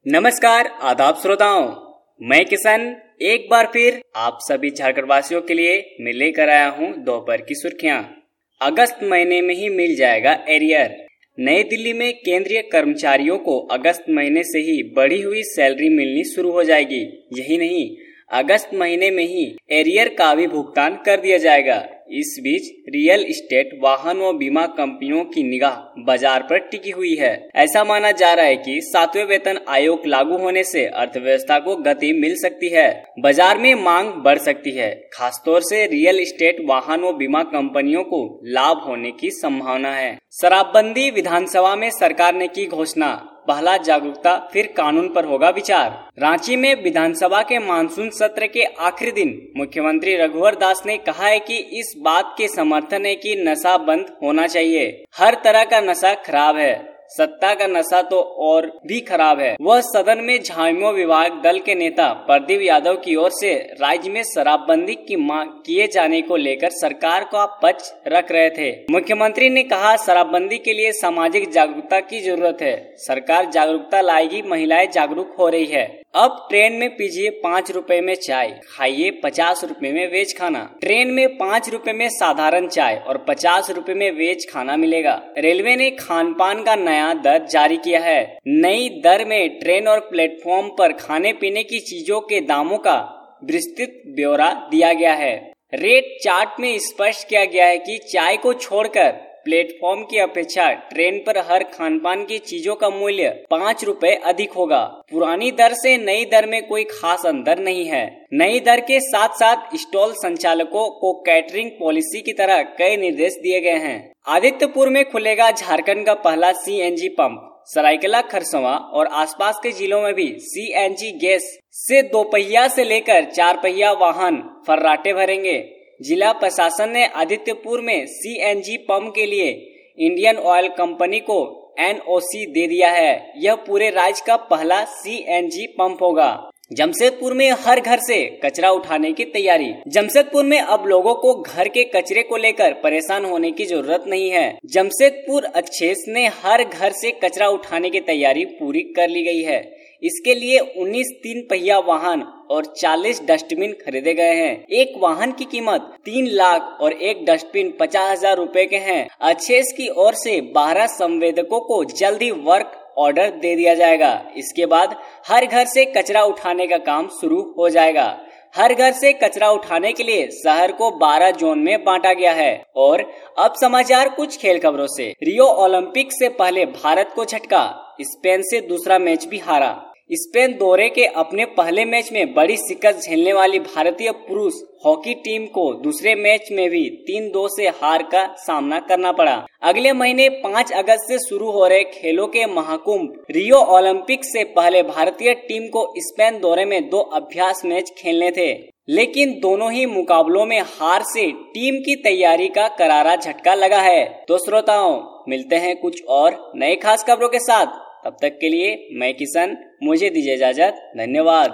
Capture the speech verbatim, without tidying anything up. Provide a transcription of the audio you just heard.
नमस्कार आदाब श्रोताओं, मैं किशन एक बार फिर आप सभी झारखंड वासियों के लिए मैं लेकर आया हूं दोपहर की सुर्खियां। अगस्त महीने में ही मिल जाएगा एरियर। नई दिल्ली में केंद्रीय कर्मचारियों को अगस्त महीने से ही बढ़ी हुई सैलरी मिलनी शुरू हो जाएगी। यही नहीं, अगस्त महीने में ही एरियर का भी भुगतान कर दिया जाएगा। इस बीच रियल एस्टेट, वाहन व बीमा कंपनियों की निगाह बाजार पर टिकी हुई है। ऐसा माना जा रहा है कि सातवें वेतन आयोग लागू होने से अर्थव्यवस्था को गति मिल सकती है, बाजार में मांग बढ़ सकती है। खासतौर से रियल एस्टेट, वाहन व बीमा कंपनियों को लाभ होने की संभावना है। शराबबंदी, विधानसभा में सरकार ने की घोषणा, पहला जागरूकता फिर कानून पर होगा विचार। रांची में विधानसभा के मानसून सत्र के आखिरी दिन मुख्यमंत्री रघुवर दास ने कहा है कि इस बात के समर्थन है कि नशा बंद होना चाहिए। हर तरह का नशा खराब है, सत्ता का नशा तो और भी खराब है। वह सदन में झामुमो विभाग दल के नेता प्रदीप यादव की ओर से राज्य में शराबबंदी की मांग किए जाने को लेकर सरकार का पक्ष रख रहे थे। मुख्यमंत्री ने कहा, शराबबंदी के लिए सामाजिक जागरूकता की जरूरत है। सरकार जागरूकता लाएगी, महिलाएं जागरूक हो रही है। अब ट्रेन में पीजिए पाँच रुपए में चाय, खाइए पचास रुपए में वेज खाना। ट्रेन में पाँच रुपए में साधारण चाय और पचास रुपए में वेज खाना मिलेगा। रेलवे ने खान पान का नया दर जारी किया है। नई दर में ट्रेन और प्लेटफॉर्म पर खाने पीने की चीजों के दामों का विस्तृत ब्यौरा दिया गया है। रेट चार्ट में स्पष्ट किया गया है कि चाय को छोड़कर प्लेटफॉर्म की अपेक्षा ट्रेन पर हर खानपान की चीजों का मूल्य पाँच रुपए अधिक होगा। पुरानी दर से नई दर में कोई खास अंतर नहीं है। नई दर के साथ साथ स्टॉल संचालकों को कैटरिंग पॉलिसी की तरह कई निर्देश दिए गए हैं। आदित्यपुर में खुलेगा झारखंड का पहला C N G pump. Saraikela, Kharsawan और आसपास के जिलों में भी सी एन जी गैस से दो पहिया से लेकर चार पहिया वाहन फर्राटे भरेंगे। जिला प्रशासन ने आदित्यपुर में सी एन जी पंप के लिए इंडियन ऑयल कंपनी को एन ओ सी दे दिया है। यह पूरे राज्य का पहला सी एन जी पंप होगा। जमशेदपुर में हर घर से कचरा उठाने की तैयारी। जमशेदपुर में अब लोगों को घर के कचरे को लेकर परेशान होने की जरूरत नहीं है। जमशेदपुर अक्षेस ने हर घर से कचरा उठाने की तैयारी पूरी कर ली गई है। इसके लिए उन्नीस तीन पहिया वाहन और चालीस डस्टबिन खरीदे गए हैं। एक वाहन की कीमत तीन लाख और एक डस्टबिन पचास हजार रूपए के हैं। अक्षेस की ओर से बारह संवेदकों को जल्द ही वर्क ऑर्डर दे दिया जाएगा। इसके बाद हर घर से कचरा उठाने का काम शुरू हो जाएगा। हर घर से कचरा उठाने के लिए शहर को बारह जोन में बांटा गया है। और अब समाचार कुछ खेल खबरों से। रियो ओलंपिक से पहले भारत को झटका, स्पेन से दूसरा मैच भी हारा। स्पेन दौरे के अपने पहले मैच में बड़ी शिकस्त झेलने वाली भारतीय पुरुष हॉकी टीम को दूसरे मैच में भी तीन दो से हार का सामना करना पड़ा। अगले महीने पाँच अगस्त से शुरू हो रहे खेलों के महाकुंभ रियो ओलंपिक से पहले भारतीय टीम को स्पेन दौरे में दो अभ्यास मैच खेलने थे, लेकिन दोनों ही मुकाबलों में हार से टीम की तैयारी का करारा झटका लगा है। तो श्रोताओं, मिलते हैं कुछ और नए खास खबरों के साथ। तब तक के लिए मैं किशन, मुझे दीजिए इजाजत। धन्यवाद।